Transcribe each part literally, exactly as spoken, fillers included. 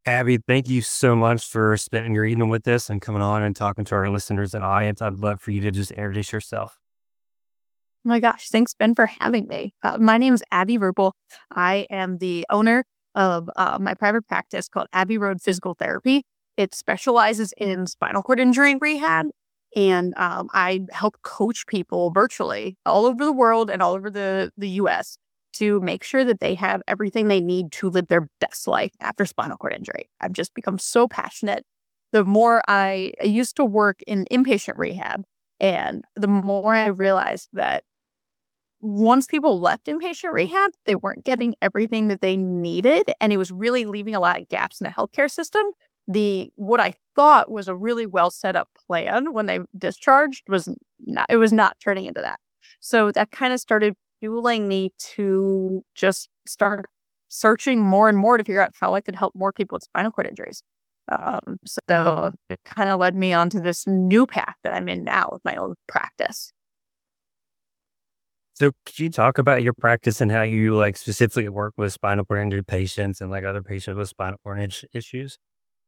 Abby, thank you so much for spending your evening with us and coming on and talking to our listeners and audience. I'd love for you to just introduce yourself. Oh my gosh, thanks, Ben, for having me. Uh, my name is Abby Rupel. I am the owner of uh, my private practice called Abbey Road Physical Therapy. It specializes in spinal cord injury rehab, and um, I help coach people virtually all over the world and all over the, the U S to make sure that they have everything they need to live their best life after spinal cord injury. I've just become so passionate. The more I, I used to work in inpatient rehab, and the more I realized that once people left inpatient rehab, they weren't getting everything that they needed, and it was really leaving a lot of gaps in the healthcare system. The what I thought was a really well set up plan when they discharged was not. It was not turning into that. So that kind of started fueling me to just start searching more and more to figure out how I could help more people with spinal cord injuries. Um, so it kind of led me onto this new path that I'm in now with my own practice. So could you talk about your practice and how you like specifically work with spinal cord injury patients and like other patients with spinal cord is- issues?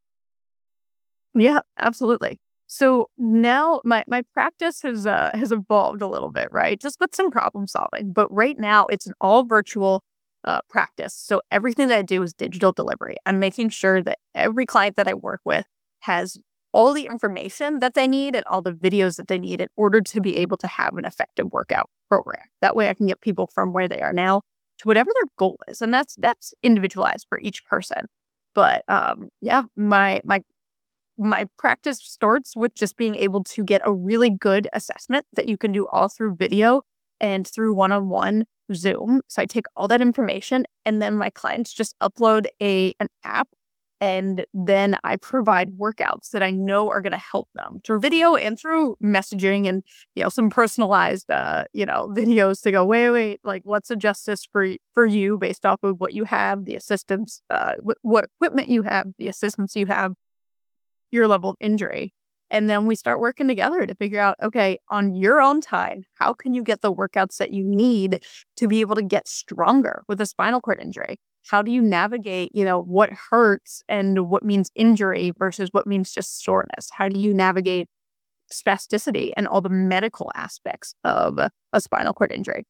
Yeah, absolutely. So now my my practice has uh, has evolved a little bit, right? Just with some problem solving. But right now it's an all virtual uh, practice. So everything that I do is digital delivery. I'm making sure that every client that I work with has all the information that they need and all the videos that they need in order to be able to have an effective workout program. That way I can get people from where they are now to whatever their goal is. And that's that's individualized for each person. But um, yeah, my my my practice starts with just being able to get a really good assessment that you can do all through video and through one-on-one Zoom. So I take all that information and then my clients just upload a an app, and then I provide workouts that I know are going to help them through video and through messaging, and you know some personalized uh you know videos to go, wait wait like let's adjust this for y- for you based off of what you have, the assistance, uh wh- what equipment you have, the assistance you have, your level of injury. And then we start working together to figure out, okay, on your own time, how can you get the workouts that you need to be able to get stronger with a spinal cord injury? How do you navigate, you know, what hurts and what means injury versus what means just soreness? How do you navigate spasticity and all the medical aspects of a, a spinal cord injury?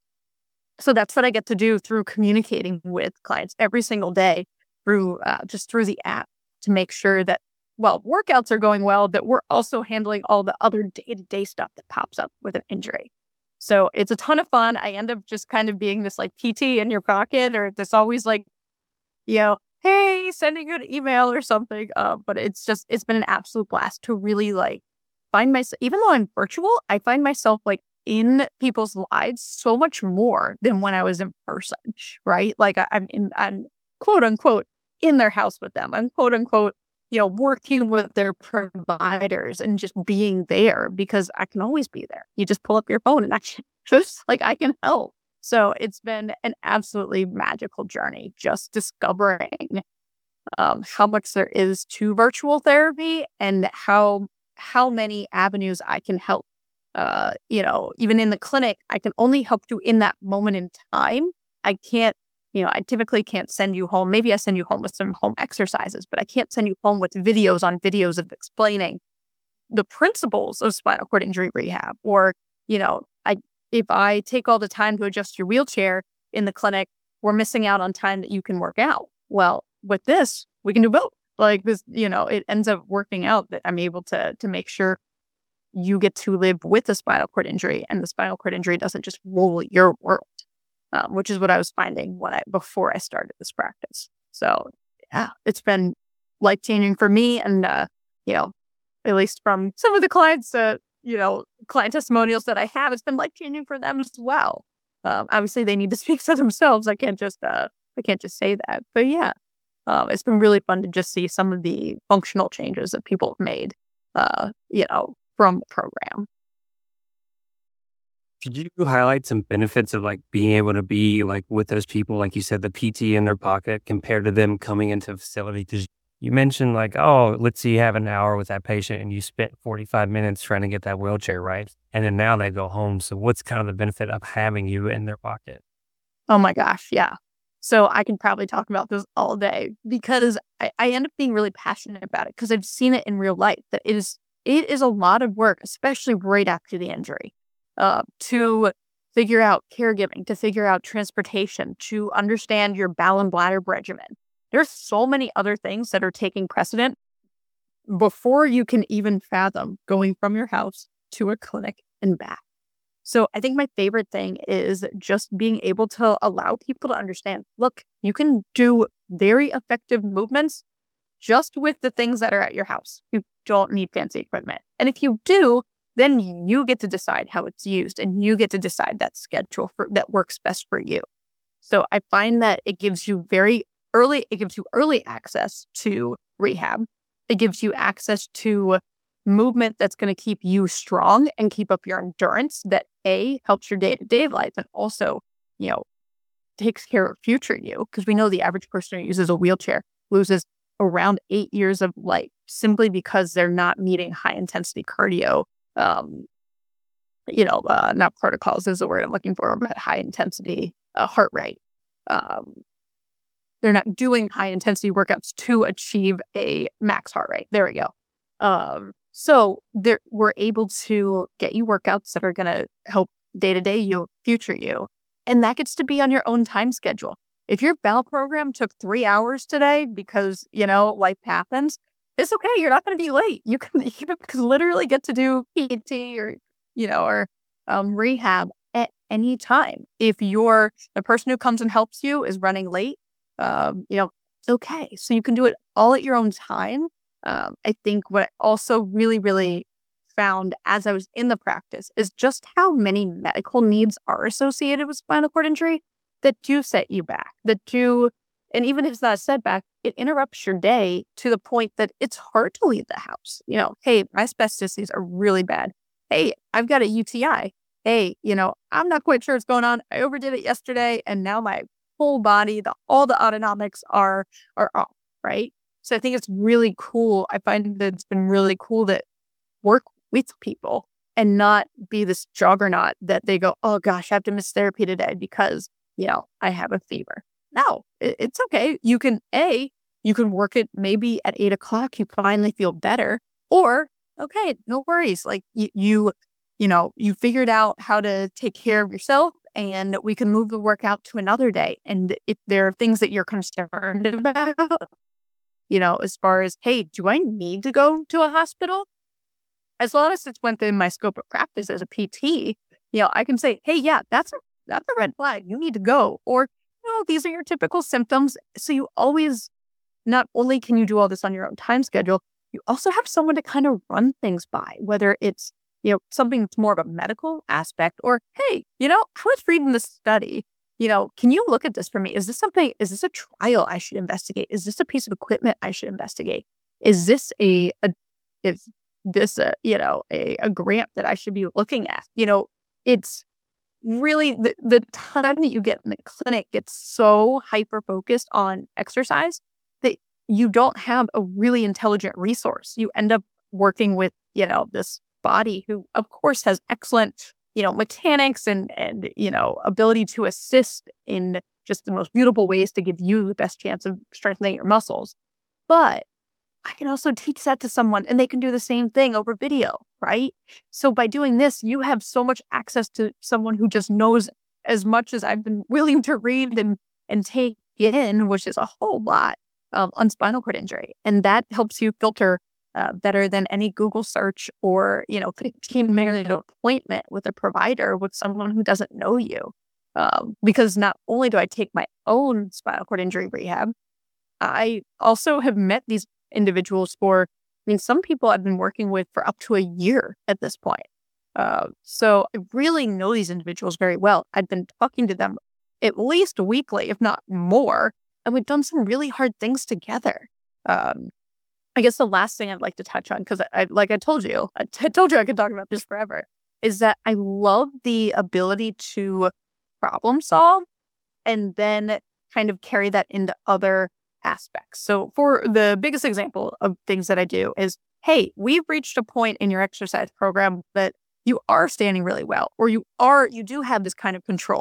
So that's what I get to do through communicating with clients every single day through uh, just through the app to make sure that, well, workouts are going well, that we're also handling all the other day to day stuff that pops up with an injury. So it's a ton of fun. I end up just kind of being this like P T in your pocket, or this always like, you know, hey, sending you an email or something. Uh, but it's just, it's been an absolute blast to really like find myself, even though I'm virtual, I find myself like in people's lives so much more than when I was in person, right? Like I, I'm in, I'm quote unquote in their house with them. I'm quote unquote, you know, working with their providers and just being there because I can always be there. You just pull up your phone and I can just like I can help. So it's been an absolutely magical journey just discovering um, how much there is to virtual therapy and how how many avenues I can help. Uh, you know, even in the clinic, I can only help you in that moment in time. I can't, you know, I typically can't send you home. Maybe I send you home with some home exercises, but I can't send you home with videos on videos of explaining the principles of spinal cord injury rehab. Or, you know, I if I take all the time to adjust your wheelchair in the clinic, we're missing out on time that you can work out. Well, with this, we can do both. Like this, you know, it ends up working out that I'm able to to make sure you get to live with a spinal cord injury, and the spinal cord injury doesn't just rule your world, um, which is what I was finding when I before I started this practice. So yeah, it's been life changing for me, and uh, you know, at least from some of the clients, uh, you know, client testimonials that I have, it's been life changing for them as well. Um, obviously, they need to speak for themselves. I can't just uh, I can't just say that, but yeah, um, it's been really fun to just see some of the functional changes that people have made. Uh, you know, from the program. Could you highlight some benefits of like being able to be like with those people, like you said, the P T in their pocket compared to them coming into a facility? Because you mentioned like, oh, let's say you have an hour with that patient and you spent forty-five minutes trying to get that wheelchair right. And then now they go home. So what's kind of the benefit of having you in their pocket? Oh my gosh, yeah. So I can probably talk about this all day because I, I end up being really passionate about it because I've seen it in real life that it is it is a lot of work, especially right after the injury, uh, to figure out caregiving, to figure out transportation, to understand your bowel and bladder regimen. There's so many other things that are taking precedent before you can even fathom going from your house to a clinic and back. So I think my favorite thing is just being able to allow people to understand, look, you can do very effective movements just with the things that are at your house. You don't need fancy equipment. And if you do, then you get to decide how it's used and you get to decide that schedule for, that works best for you. So I find that it gives you very early, it gives you early access to rehab. It gives you access to movement that's going to keep you strong and keep up your endurance that A, helps your day-to-day life and also, you know, takes care of future you. Because we know the average person who uses a wheelchair loses around eight years of life simply because they're not meeting high-intensity cardio, um, you know, uh, not protocols is the word I'm looking for, but high-intensity uh, heart rate. Um, they're not doing high-intensity workouts to achieve a max heart rate. There we go. Um, So there, we're able to get you workouts that are going to help day-to-day you, future you. And that gets to be on your own time schedule. If your bowel program took three hours today because, you know, life happens, it's okay. You're not going to be late. You can, you can literally get to do P T or, you know, or um, rehab at any time. If you're the person who comes and helps you is running late, um, you know, it's okay. So you can do it all at your own time. Um, I think what I also really, really found as I was in the practice is just how many medical needs are associated with spinal cord injury that do set you back, that do, and even if it's not a setback, it interrupts your day to the point that it's hard to leave the house. You know, hey, my spasticity are really bad. Hey, I've got a U T I. Hey, you know, I'm not quite sure what's going on. I overdid it yesterday, and now my whole body, the all the autonomics are are off, right? So I think it's really cool. I find that it's been really cool to work with people and not be this juggernaut that they go, oh gosh, I have to miss therapy today because, you know, I have a fever. No, it, it's okay. You can, A, you can work it maybe at eight o'clock, you finally feel better. Or, okay, no worries. Like you, you, you know, you figured out how to take care of yourself and we can move the workout to another day. And if there are things that you're concerned about, you know, as far as, hey, do I need to go to a hospital? As long as it's within my scope of practice as a P T, you know, I can say, hey, yeah, that's a, that's a red flag. You need to go. Or, you know, these are your typical symptoms. So you always, not only can you do all this on your own time schedule, you also have someone to kind of run things by, whether it's, you know, something that's more of a medical aspect or, hey, you know, I was reading this study. You know, can you look at this for me? Is this something, is this a trial I should investigate? Is this a piece of equipment I should investigate? Is this a, a is this a, you know, a, a grant that I should be looking at? You know, it's really the, the time that you get in the clinic gets so hyper focused on exercise that you don't have a really intelligent resource. You end up working with, you know, this body who, of course, has excellent, you know, mechanics and, and, you know, ability to assist in just the most beautiful ways to give you the best chance of strengthening your muscles. But I can also teach that to someone and they can do the same thing over video, right? So by doing this, you have so much access to someone who just knows as much as I've been willing to read and, and take in, which is a whole lot um, on spinal cord injury. And that helps you filter Uh, better than any Google search or, you know, fifteen minute appointment with a provider with someone who doesn't know you. Um, because not only do I take my own spinal cord injury rehab, I also have met these individuals for, I mean, some people I've been working with for up to a year at this point. Uh, so I really know these individuals very well. I've been talking to them at least weekly, if not more, and we've done some really hard things together. Um, I guess the last thing I'd like to touch on, because I, I, like I told you, I, t- I told you I could talk about this forever, is that I love the ability to problem solve and then kind of carry that into other aspects. So for the biggest example of things that I do is, hey, we've reached a point in your exercise program that you are standing really well, or you are, you do have this kind of control.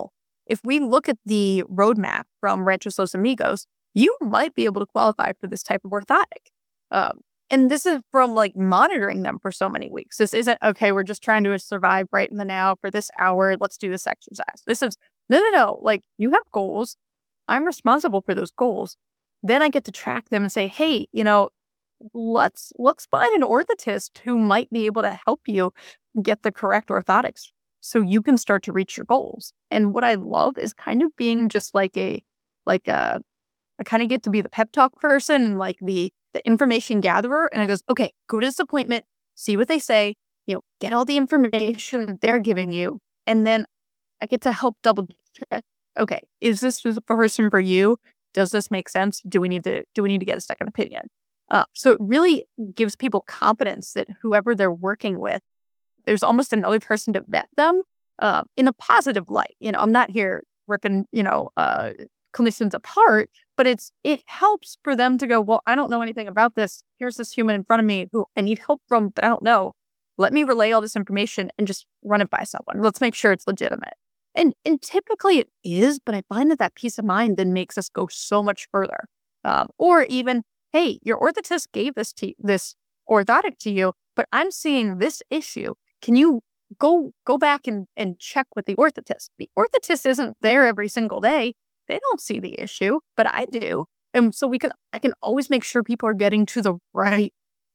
if we look at the roadmap from Ranchos Los Amigos, you might be able to qualify for this type of orthotic. Um, and this is from like monitoring them for so many weeks. This isn't, okay, we're just trying to survive right in the now for this hour. Let's do this exercise. This is, no, no, no. Like, you have goals. I'm responsible for those goals. Then I get to track them and say, hey, you know, let's let's find an orthotist who might be able to help you get the correct orthotics so you can start to reach your goals. And what I love is kind of being just like a like a I kind of get to be the pep talk person and like the the information gatherer. And I goes, okay, go to this appointment, see what they say, you know, get all the information that they're giving you, and then I get to help double check. Okay, is this the person for you? Does this make sense? Do we need to do we need to get a second opinion? Uh, so it really gives people confidence that whoever they're working with, there's almost another person to vet them uh, in a positive light. You know, I'm not here ripping, you know, uh, clinicians apart, but it's it helps for them to go, well, I don't know anything about this. Here's this human in front of me who I need help from, but I don't know. Let me relay all this information and just run it by someone. Let's make sure it's legitimate. And and typically it is, but I find that that peace of mind then makes us go so much further. Um, or even, hey, your orthotist gave this to this orthotic to you, but I'm seeing this issue. Can you go go back and, and check with the orthotist? The orthotist isn't there every single day. They don't see the issue, but I do. And so we can I can always make sure people are getting to the right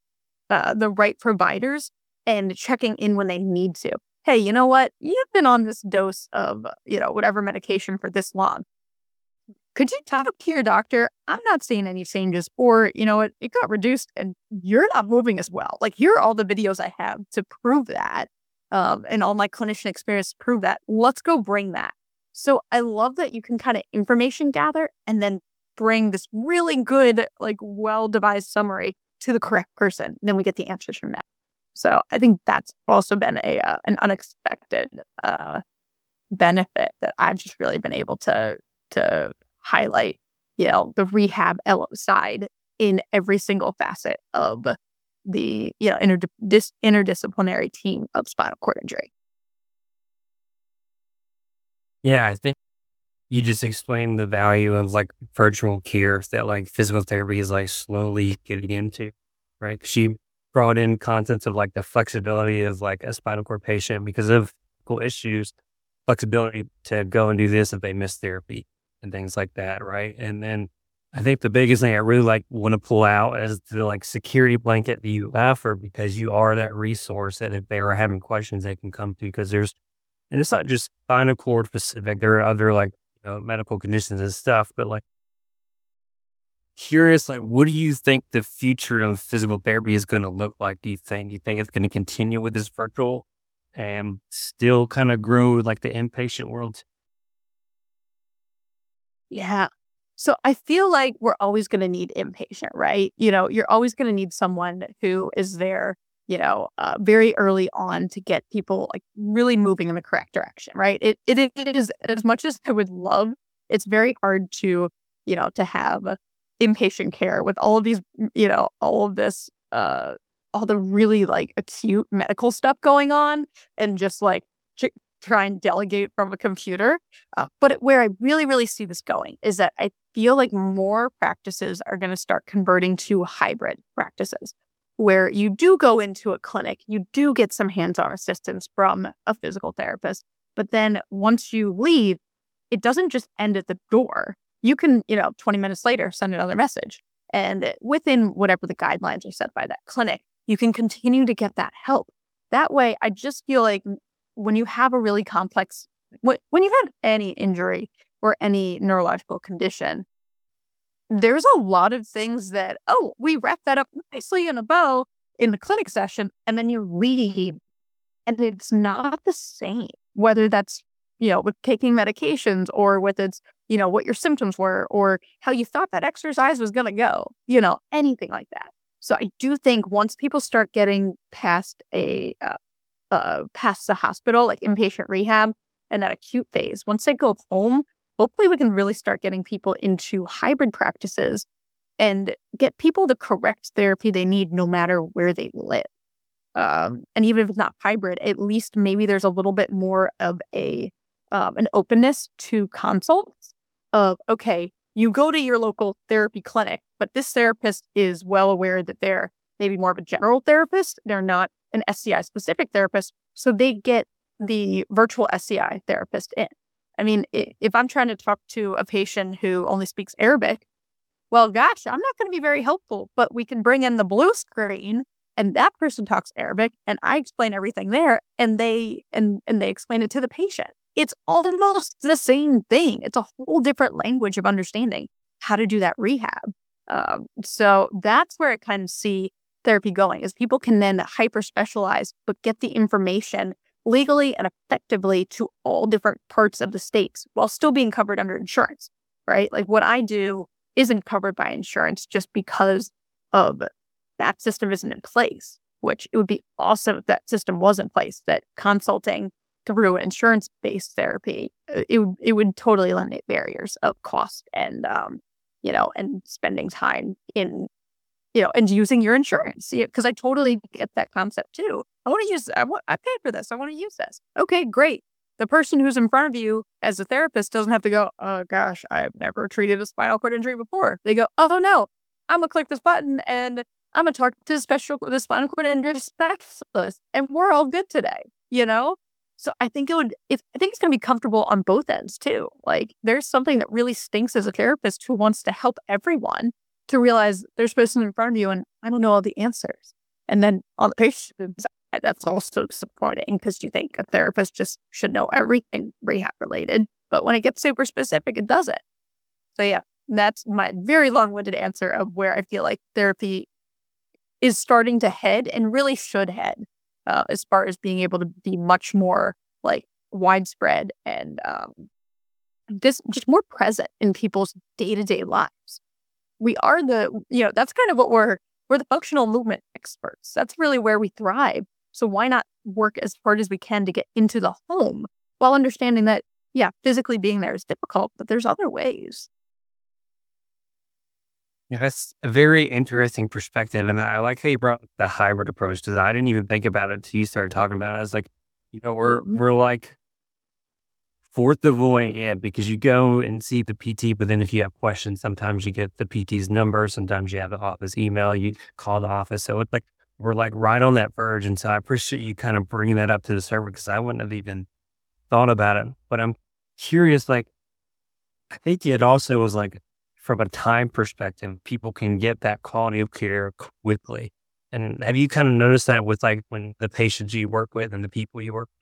uh, the right providers and checking in when they need to. Hey, you know what? You've been on this dose of, you know, whatever medication for this long. Could you talk to your doctor? I'm not seeing any changes. Or, you know what, it got reduced and you're not moving as well. Like, here are all the videos I have to prove that. Um, and all my clinician experience to prove that. Let's go bring that. So I love that you can kind of information gather and then bring this really good, like well-devised summary to the correct person. Then we get the answers from that. So I think that's also been a uh, an unexpected uh, benefit that I've just really been able to to highlight, you know, the rehab L O side in every single facet of the, you know, interdis- dis- interdisciplinary team of spinal cord injury. Yeah, I think you just explained the value of like virtual care that like physical therapy is like slowly getting into, right? She brought in concepts of like the flexibility of like a spinal cord patient because of physical issues, flexibility to go and do this if they miss therapy and things like that, right? And then I think the biggest thing I really like want to pull out is the like security blanket that you offer, because you are that resource that if they are having questions they can come to, because there's, and it's not just spinal cord specific, there are other like, you know, medical conditions and stuff, but like curious, like, what do you think the future of physical therapy is going to look like? Do you think, do you think it's going to continue with this virtual and still kind of grow like the inpatient world? Yeah. So I feel like we're always going to need inpatient, right? You know, you're always going to need someone who is there, you know, uh, very early on to get people like really moving in the correct direction, right? It, it it is, as much as I would love, it's very hard to, you know, to have inpatient care with all of these, you know, all of this, uh, all the really like acute medical stuff going on, and just like ch- try and delegate from a computer. Uh, but it- where I really, really see this going is that I feel like more practices are going to start converting to hybrid practices, where you do go into a clinic, you do get some hands-on assistance from a physical therapist, but then once you leave, it doesn't just end at the door. You can, you know, twenty minutes later, send another message. And within whatever the guidelines are set by that clinic, you can continue to get that help. That way, I just feel like when you have a really complex, wh- when you've had any injury or any neurological condition, there's a lot of things that, oh, we wrap that up nicely in a bow in the clinic session, and then you leave, and it's not the same, whether that's, you know, with taking medications or with it's, you know, what your symptoms were or how you thought that exercise was going to go, you know, anything like that. So I do think once people start getting past a, uh, uh, past the hospital, like inpatient rehab and that acute phase, once they go home, hopefully we can really start getting people into hybrid practices and get people the correct therapy they need no matter where they live. Um, and even if it's not hybrid, at least maybe there's a little bit more of a um, an openness to consults of, okay, you go to your local therapy clinic, but this therapist is well aware that they're maybe more of a general therapist. They're not an S C I specific therapist. So they get the virtual S C I therapist in. I mean, i- if I'm trying to talk to a patient who only speaks Arabic, well, gosh, I'm not going to be very helpful, but we can bring in the blue screen and that person talks Arabic and I explain everything there and they and and they explain it to the patient. It's almost the same thing. It's a whole different language of understanding how to do that rehab. Um, so that's where I kind of see therapy going is people can then hyper specialize, but get the information legally and effectively to all different parts of the states while still being covered under insurance, right? Like what I do isn't covered by insurance just because of that system isn't in place, which it would be awesome if that system was in place, that consulting through insurance-based therapy, uh, it would it would totally eliminate barriers of cost and um, you know, and spending time in, you know, and using your insurance. Because I totally get that concept too. I want to use I want I paid for this. I want to use this. Okay, great. The person who's in front of you as a therapist doesn't have to go, oh gosh, I've never treated a spinal cord injury before. They go, oh no, I'm gonna click this button and I'm gonna talk to the special the spinal cord injury specialist, and we're all good today. You know. So I think it would. It, I think it's going to be comfortable on both ends too. Like there's something that really stinks as a therapist who wants to help everyone to realize there's a person in front of you and I don't know all the answers. And then on the patient side, that's also supporting because you think a therapist just should know everything rehab related. But when it gets super specific, it doesn't. So yeah, that's my very long-winded answer of where I feel like therapy is starting to head and really should head. Uh, as far as being able to be much more like widespread and um, this just more present in people's day to day lives. We are the, you know, that's kind of what we're, we're the functional movement experts. That's really where we thrive. So why not work as hard as we can to get into the home while understanding that, yeah, physically being there is difficult, but there's other ways. Yeah, that's a very interesting perspective. And I like how you brought up the hybrid approach because I didn't even think about it until you started talking about it. I was like, you know, we're Mhm. we're like fourth of the way in because you go and see the P T, but then if you have questions, sometimes you get the P T's number, sometimes you have the office email, you call the office. So it's like we're like right on that verge. And so I appreciate you kind of bringing that up to the surface because I wouldn't have even thought about it. But I'm curious, like, I think it also was like from a time perspective, people can get that quality of care quickly. And have you kind of noticed that with like when the patients you work with and the people you work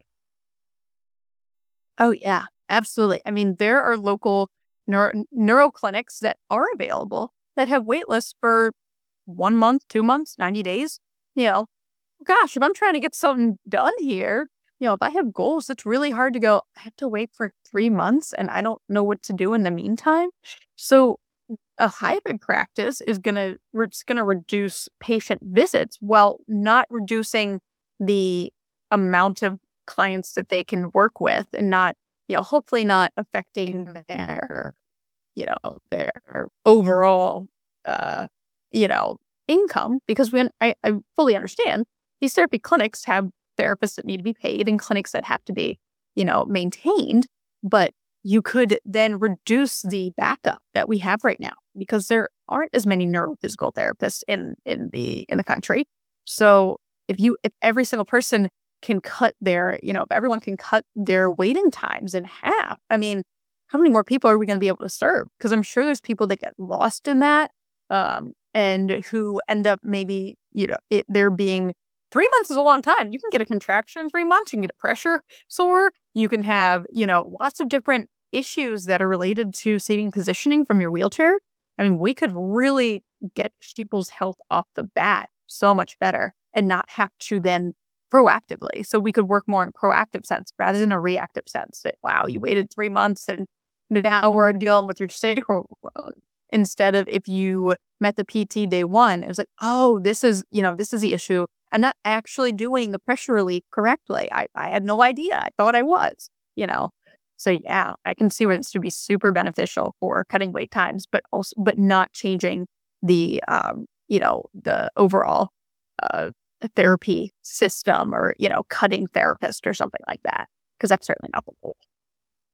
Oh yeah, absolutely. I mean, there are local neuro, neuro clinics that are available that have wait lists for one month, two months, ninety days. You know, gosh, if I'm trying to get something done here, you know, if I have goals, it's really hard to go, I have to wait for three months and I don't know what to do in the meantime. So a hybrid practice is gonna it's gonna reduce patient visits while not reducing the amount of clients that they can work with and not, you know, hopefully not affecting their, you know, their overall uh, you know, income because when I, I fully understand these therapy clinics have therapists that need to be paid and clinics that have to be, you know, maintained, but you could then reduce the backup that we have right now because there aren't as many neurophysical therapists in in the in the country. So if you if every single person can cut their, you know, if everyone can cut their waiting times in half, I mean, how many more people are we going to be able to serve? Because I'm sure there's people that get lost in that um, and who end up maybe, you know, it, there being three months is a long time. You can get a contraction in three months. You can get a pressure sore. You can have, you know, lots of different issues that are related to seating positioning from your wheelchair. I mean, we could really get people's health off the bat so much better and not have to then proactively. So we could work more in a proactive sense rather than a reactive sense that, wow, you waited three months and now we're dealing with your state hormone. Instead of if you met the P T day one, it was like, oh, this is, you know, this is the issue. I'm not actually doing the pressure relief correctly. I, I had no idea. I thought I was, you know. So yeah, I can see where this would be super beneficial for cutting wait times, but also but not changing the um, you know, the overall uh therapy system or, you know, cutting therapist or something like that. Because that's certainly not the goal.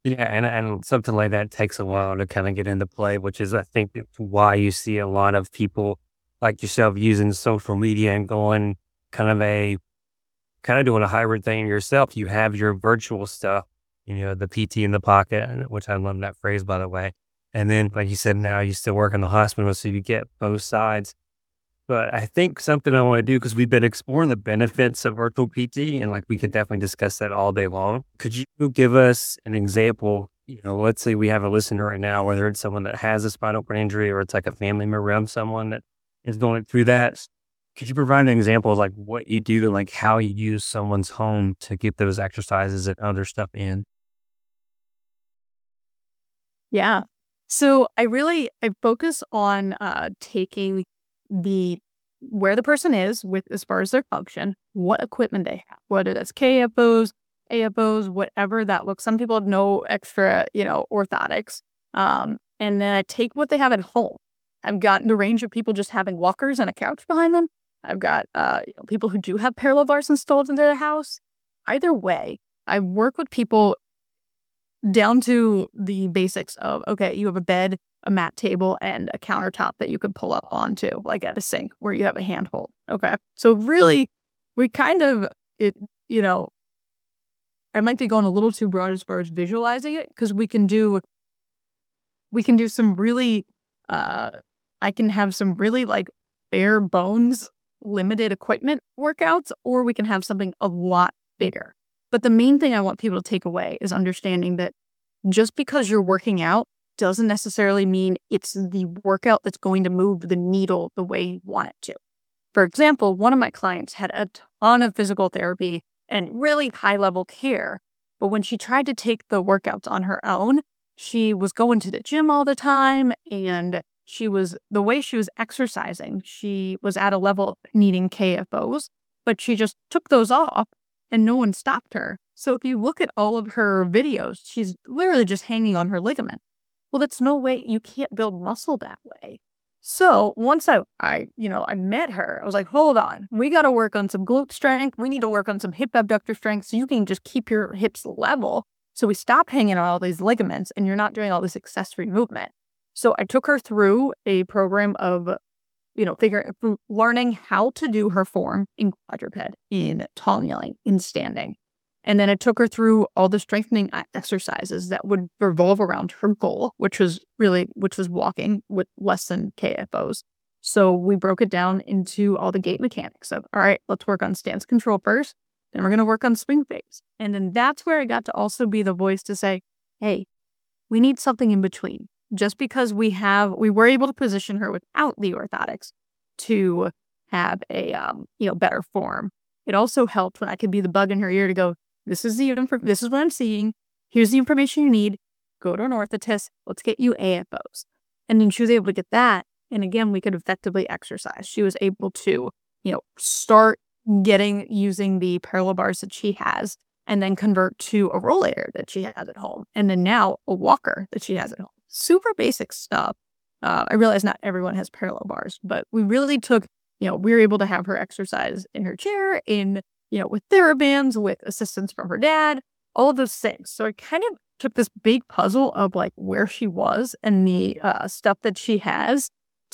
Yeah, and and something like that takes a while to kind of get into play, which is I think that's why you see a lot of people like yourself using social media and going kind of a kind of doing a hybrid thing yourself. You have your virtual stuff, you know, the P T in the pocket, and- which I love that phrase by the way. And then, like you said, now you still work in the hospital, so you get both sides. But I think something I want to do because we've been exploring the benefits of virtual P T, and like we could definitely discuss that all day long. Could you give us an example? You know, let's say we have a listener right now, whether it's someone that has a spinal cord injury or it's like a family member of someone that is going through that. Could you provide an example of like what you do and like how you use someone's home to get those exercises and other stuff in? Yeah. So I really I focus on uh taking the where the person is with as far as their function, what equipment they have, whether that's K F Os, A F Os, whatever that looks. Some people have no extra, you know, orthotics. Um, and then I take what they have at home. I've gotten the range of people just having walkers and a couch behind them. I've got uh, you know, people who do have parallel bars installed in their house. Either way, I work with people down to the basics of, okay, you have a bed, a mat table, and a countertop that you could pull up onto, like at a sink where you have a handhold. Okay. So really, we kind of, it, you know, I might be going a little too broad as far as visualizing it because we can do, we can do some really, uh, I can have some really like bare bones, limited equipment workouts, or we can have something a lot bigger. But the main thing I want people to take away is understanding that just because you're working out doesn't necessarily mean it's the workout that's going to move the needle the way you want it to. For example, one of my clients had a ton of physical therapy and really high level care. But when she tried to take the workouts on her own, she was going to the gym all the time. And she was, the way she was exercising, she was at a level of needing K F Os, but she just took those off and no one stopped her. So if you look at all of her videos, she's literally just hanging on her ligament. Well, that's no way. You can't build muscle that way. So once I, I, you know, I met her, I was like, hold on, we got to work on some glute strength. We need to work on some hip abductor strength so you can just keep your hips level. So we stop hanging on all these ligaments and you're not doing all this accessory movement. So I took her through a program of, you know, figuring, learning how to do her form in quadruped, in tall kneeling, in standing. And then I took her through all the strengthening e- exercises that would revolve around her goal, which was really, which was walking with less than K F Os. So we broke it down into all the gait mechanics of, all right, let's work on stance control first. Then we're going to work on swing phase. And then that's where I got to also be the voice to say, hey, we need something in between. Just because we have, we were able to position her without the orthotics to have a, um, you know, better form. It also helped when I could be the bug in her ear to go, this is the info, this is what I'm seeing. Here's the information you need. Go to an orthotist. Let's get you A F Os. And then she was able to get that. And again, we could effectively exercise. She was able to, you know, start getting using the parallel bars that she has and then convert to a rollator that she has at home. And then now a walker that she has at home. Super basic stuff. Uh, I realize not everyone has parallel bars, but we really took, you know, we were able to have her exercise in her chair, in, you know, with TheraBands, with assistance from her dad, all of those things. So I kind of took this big puzzle of like where she was and the uh, stuff that she has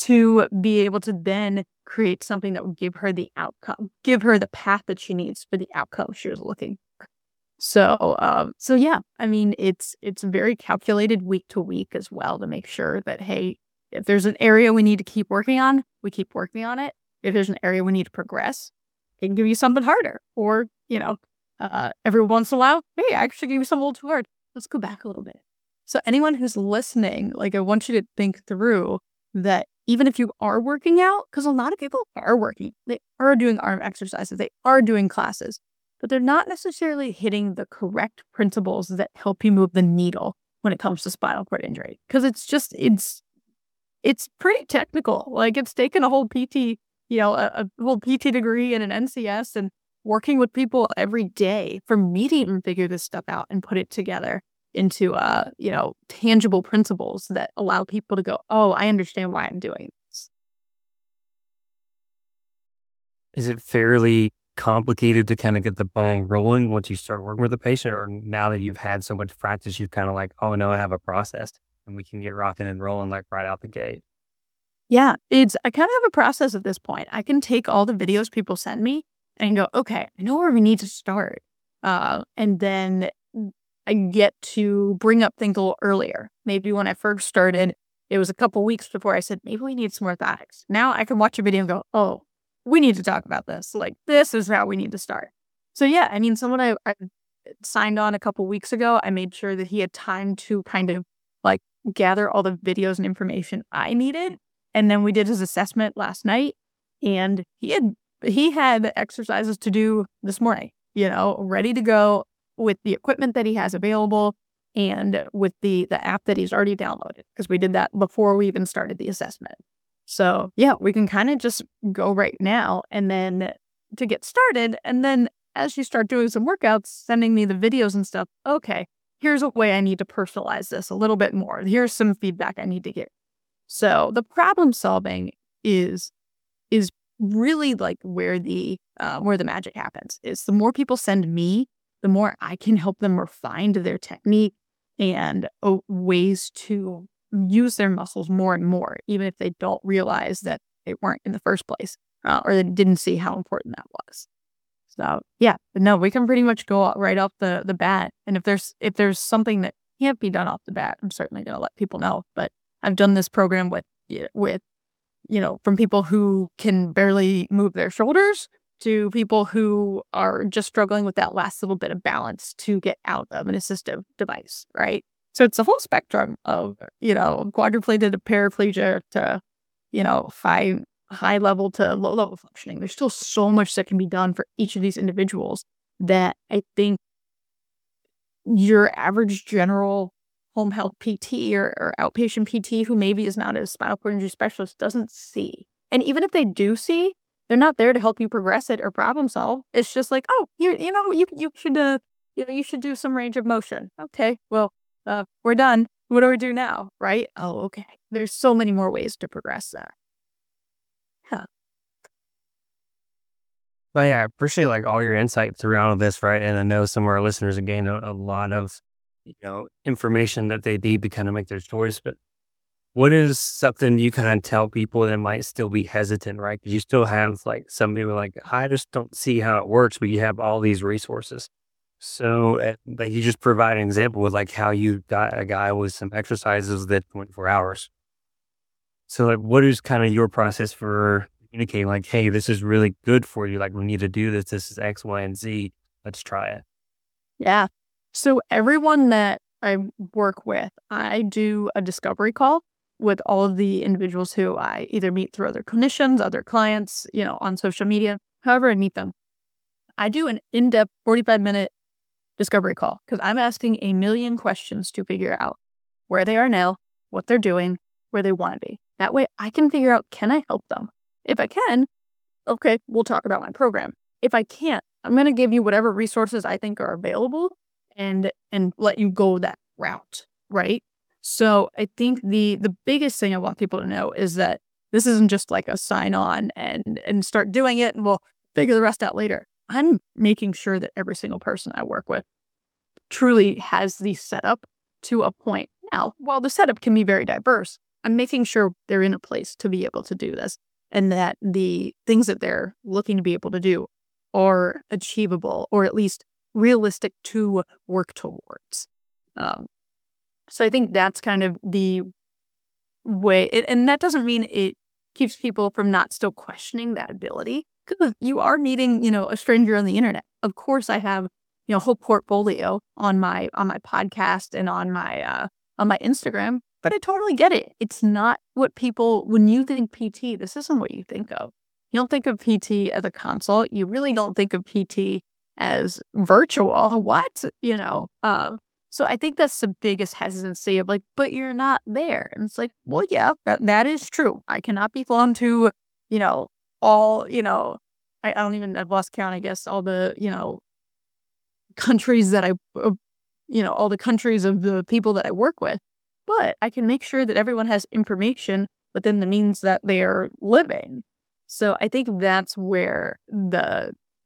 to be able to then create something that would give her the outcome, give her the path that she needs for the outcome she was looking for. So, um, so yeah, I mean, it's, it's very calculated week to week as well to make sure that, hey, if there's an area we need to keep working on, we keep working on it. If there's an area we need to progress, it can give you something harder. Or, you know, uh, every once in a while, hey, I actually gave you something a little too hard. Let's go back a little bit. So anyone who's listening, like I want you to think through that even if you are working out, because a lot of people are working, they are doing arm exercises, they are doing classes, but they're not necessarily hitting the correct principles that help you move the needle when it comes to spinal cord injury. Because it's just, it's, it's pretty technical. Like it's taken a whole P T, you know, a, a whole P T degree and an N C S and working with people every day for me to even figure this stuff out and put it together into, uh, you know, tangible principles that allow people to go, oh, I understand why I'm doing this. Is it fairly complicated to kind of get the ball rolling once you start working with a patient, or now that you've had so much practice, you've kind of like, oh no, I have a process and we can get rocking and rolling like right out the gate. Yeah, it's I kind of have a process at this point. I can take all the videos people send me and go, okay, I know where we need to start. Uh, and then I get to bring up things a little earlier. Maybe when I first started, it was a couple weeks before I said, maybe we need some orthotics. Now I can watch a video and go, oh, we need to talk about this. Like, this is how we need to start. So yeah, I mean, someone I, I signed on a couple weeks ago, I made sure that he had time to kind of like gather all the videos and information I needed. And then we did his assessment last night, and he had he had exercises to do this morning, you know, ready to go with the equipment that he has available and with the the app that he's already downloaded, because we did that before we even started the assessment. So yeah, we can kind of just go right now and then to get started. And then as you start doing some workouts, sending me the videos and stuff, okay, here's a way I need to personalize this a little bit more. Here's some feedback I need to get. So the problem solving is is really like where the uh, where the magic happens. Is the more people send me, the more I can help them refine their technique and uh, ways to use their muscles more and more, even if they don't realize that they weren't in the first place, uh, or they didn't see how important that was. So yeah, but no, we can pretty much go out right off the the bat. And if there's if there's something that can't be done off the bat, I'm certainly going to let people know. But I've done this program with with you know from people who can barely move their shoulders to people who are just struggling with that last little bit of balance to get out of an assistive device, right? So it's a whole spectrum of, you know, quadriplegia to paraplegia to, you know, high, high level to low level functioning. There's still so much that can be done for each of these individuals that I think your average general home health P T or, or outpatient P T who maybe is not a spinal cord injury specialist doesn't see. And even if they do see, they're not there to help you progress it or problem solve. It's just like, oh, you you know, you you should uh, you know, you should do some range of motion. Okay, well, uh, we're done. What do we do now? Right? Oh, okay. There's so many more ways to progress that. Huh. But yeah, I appreciate like all your insights around all this, right? And I know some of our listeners have gained a, a lot of, you know, information that they need to kind of make their choice. But what is something you kind of tell people that might still be hesitant, right? Because you still have like some people like, I just don't see how it works, but you have all these resources. So uh, like you just provide an example with like how you got a guy with some exercises that twenty-four hours. So like, what is kind of your process for communicating like, hey, this is really good for you. Like we need to do this. This is X, Y, and Z. Let's try it. Yeah. So everyone that I work with, I do a discovery call with all of the individuals who I either meet through other clinicians, other clients, you know, on social media, however I meet them. I do an in-depth forty-five minute discovery call because I'm asking a million questions to figure out where they are now, what they're doing, where they want to be. That way I can figure out, can I help them? If I can, okay, we'll talk about my program. If I can't, I'm going to give you whatever resources I think are available and and let you go that route, right? So I think the the biggest thing I want people to know is that this isn't just like a sign on and and start doing it and we'll figure the rest out later. I'm making sure that every single person I work with truly has the setup to a point. Now, while the setup can be very diverse, I'm making sure they're in a place to be able to do this and that the things that they're looking to be able to do are achievable or at least realistic to work towards. Um, so I think that's kind of the way, it, and that doesn't mean it keeps people from not still questioning that ability because you are meeting, you know, a stranger on the internet. Of course, I have, you know, a whole portfolio on my on my podcast and on my uh, on my Instagram, but I totally get it. It's not what people, when you think P T, this isn't what you think of. You don't think of P T as a consult. You really don't think of P T as virtual. What? You know, uh, so I think that's the biggest hesitancy of like, but you're not there. And it's like, well, yeah, that, that is true. I cannot be flown to, you know, all, you know, I, I don't even, I've lost count, I guess, all the, you know, countries that I, uh, you know, all the countries of the people that I work with. But I can make sure that everyone has information within the means that they are living. So I think that's where the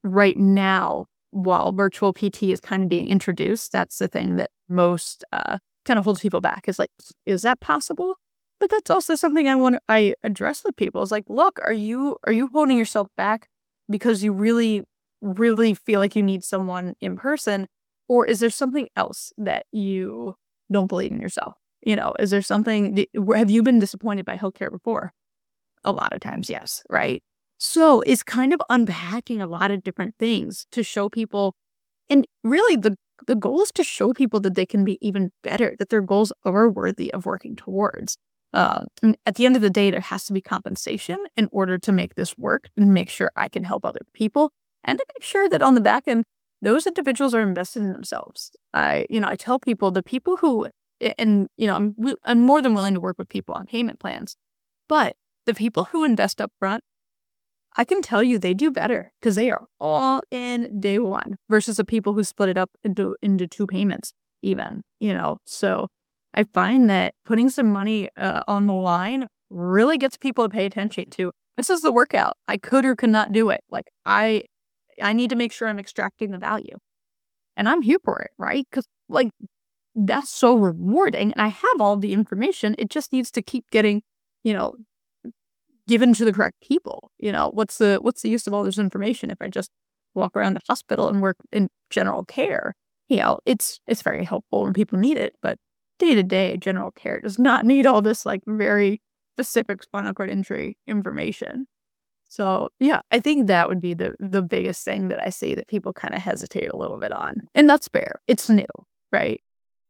right now, while virtual P T is kind of being introduced, that's the thing that most uh, kind of holds people back. Is like, is that possible? But that's also something I want to I address with people. Is like, look, are you are you holding yourself back because you really, really feel like you need someone in person, or is there something else that you don't believe in yourself? You know, is there something? that- Have you been disappointed by healthcare before? A lot of times, yes, right? So it's kind of unpacking a lot of different things to show people. And really, the, the goal is to show people that they can be even better, that their goals are worthy of working towards. Uh, and at the end of the day, there has to be compensation in order to make this work and make sure I can help other people and to make sure that on the back end, those individuals are invested in themselves. I, you know, I tell people the people who, and, you know, I'm, I'm more than willing to work with people on payment plans, but the people who invest up front, I can tell you they do better because they are all in day one versus the people who split it up into into two payments even, you know. So I find that putting some money uh, on the line really gets people to pay attention to, this is the workout. I could or could not do it. Like I I need to make sure I'm extracting the value. And I'm here for it, right? Because like that's so rewarding. And I have all the information. It just needs to keep getting, you know, given to the correct people. You know, what's the what's the use of all this information if I just walk around the hospital and work in general care? You know, it's it's very helpful when people need it, but day to day general care does not need all this like very specific spinal cord injury information. So yeah, I think that would be the the biggest thing that I see that people kind of hesitate a little bit on. And that's fair. It's new, right?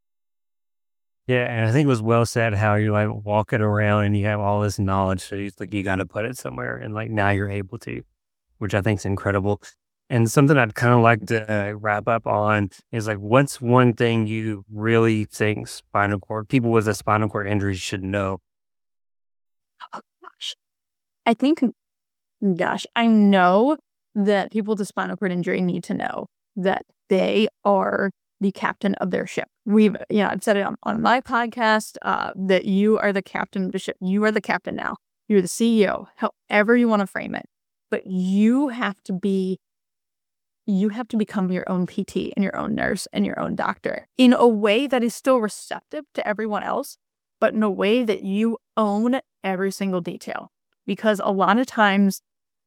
Yeah, and I think it was well said how you're like walking around and you have all this knowledge, so you like you got to put it somewhere, and like now you're able to, which I think is incredible. And something I'd kind of like to uh, wrap up on is like, what's one thing you really think spinal cord people with a spinal cord injury should know? Oh gosh. I think gosh, I know that people with a spinal cord injury need to know that they are the captain of their ship. We've, yeah, I've said it on, on my podcast uh, that you are the captain of the ship. You are the captain now. You're the C E O, however you want to frame it. But you have to be, you have to become your own P T and your own nurse and your own doctor in a way that is still receptive to everyone else, but in a way that you own every single detail. Because a lot of times,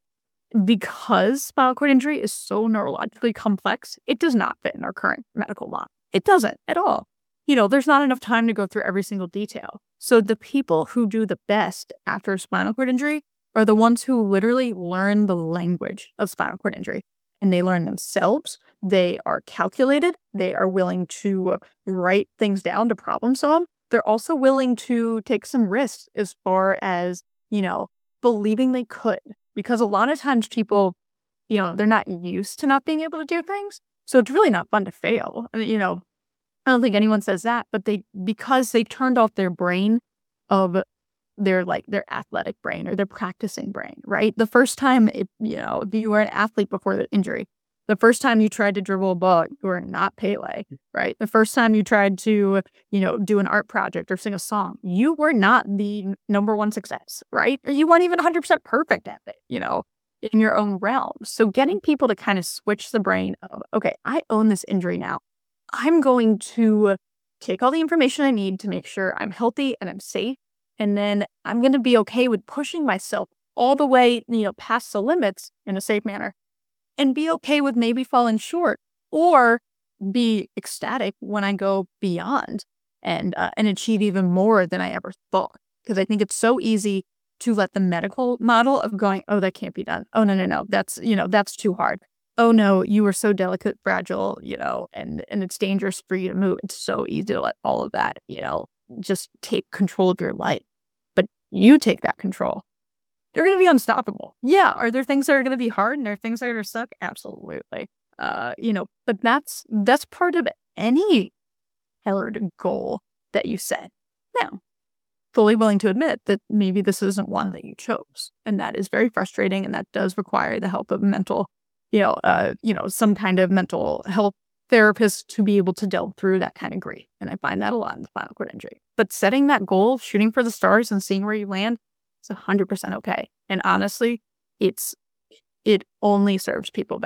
because spinal cord injury is so neurologically complex, it does not fit in our current medical law. It doesn't at all. You know, there's not enough time to go through every single detail. So the people who do the best after spinal cord injury are the ones who literally learn the language of spinal cord injury. And they learn themselves. They are calculated. They are willing to write things down to problem solve. They're also willing to take some risks as far as, you know, believing they could. Because a lot of times people, you know, they're not used to not being able to do things. So it's really not fun to fail. I mean, you know, I don't think anyone says that, but they, because they turned off their brain of their, like, their athletic brain or their practicing brain, right? The first time, it, you know, if you were an athlete before the injury, the first time you tried to dribble a ball, you were not Pele, right? The first time you tried to, you know, do an art project or sing a song, you were not the number one success, right? Or you weren't even one hundred percent perfect at it, you know, in your own realm. So getting people to kind of switch the brain of, okay, I own this injury now. I'm going to take all the information I need to make sure I'm healthy and I'm safe. And then I'm going to be okay with pushing myself all the way, you know, past the limits in a safe manner, and be okay with maybe falling short, or be ecstatic when I go beyond and uh, and achieve even more than I ever thought. Because I think it's so easy to let the medical model of going, oh, that can't be done. Oh, no, no, no. That's, you know, that's too hard. Oh, no, you were so delicate, fragile, you know, and, and it's dangerous for you to move. It's so easy to let all of that, you know, just take control of your life. But you take that control. They're going to be unstoppable. Yeah. Are there things that are going to be hard and are there things that are going to suck? Absolutely. Uh, you know, but that's, that's part of any tailored goal that you set. Now, fully willing to admit that maybe this isn't one that you chose. And that is very frustrating. And that does require the help of mental, you know, uh, you know, some kind of mental health therapist to be able to delve through that kind of grief. And I find that a lot in spinal cord injury. But setting that goal, shooting for the stars and seeing where you land, it's one hundred percent okay. And honestly, it's it only serves people better.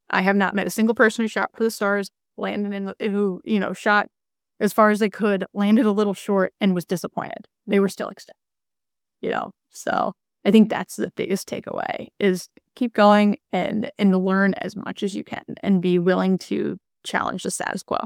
I have not met a single person who shot for the stars, landed in the, who, you know, shot as far as they could, landed a little short, and was disappointed. They were still ecstatic, you know? So I think that's the biggest takeaway is keep going and, and learn as much as you can and be willing to challenge the status quo.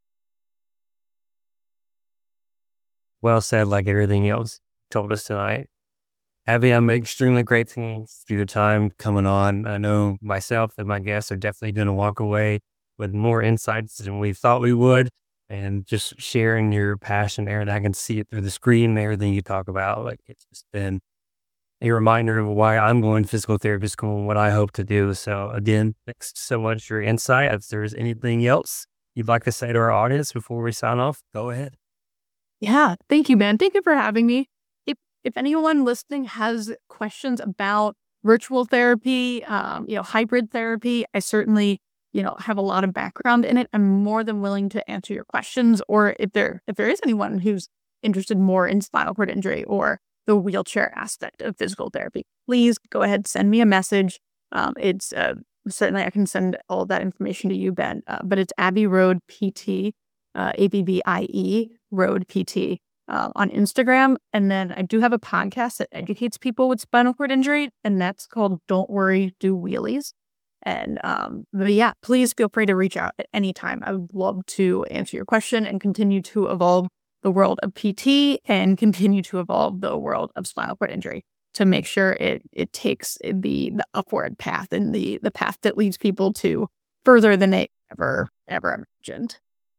Well said, like everything else told us tonight. Abby, I'm extremely grateful for your time coming on. I know myself and my guests are definitely going to walk away with more insights than we thought we would. And just sharing your passion, Aaron, I can see it through the screen and everything you talk about. Like, it's just been a reminder of why I'm going to physical therapy school and what I hope to do. So again, thanks so much for your insight. If there's anything else you'd like to say to our audience before we sign off, go ahead. Yeah. Thank you, man. Thank you for having me. If, if anyone listening has questions about virtual therapy, um, you know, hybrid therapy, I certainly, you know, have a lot of background in it. I'm more than willing to answer your questions. Or if there, if there is anyone who's interested more in spinal cord injury or the wheelchair aspect of physical therapy, please go ahead, send me a message. Um, it's uh, certainly I can send all that information to you, Ben. Uh, but it's Abby Road P T, uh, A B B I E Road P T uh, on Instagram. And then I do have a podcast that educates people with spinal cord injury, and that's called Don't Worry, Do Wheelies. And um, but yeah, please feel free to reach out at any time. I would love to answer your question and continue to evolve the world of P T and continue to evolve the world of spinal cord injury to make sure it it takes the the upward path and the the path that leads people to further than they ever ever imagined.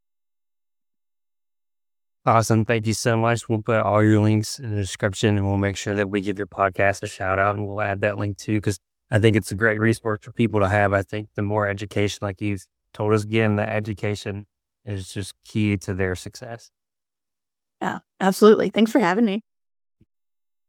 Awesome. Thank you so much. We'll put all your links in the description and we'll make sure that we give your podcast a shout out and we'll add that link too, because I think it's a great resource for people to have. I think the more education, like you've told us again, the education is just key to their success. Yeah, absolutely. Thanks for having me.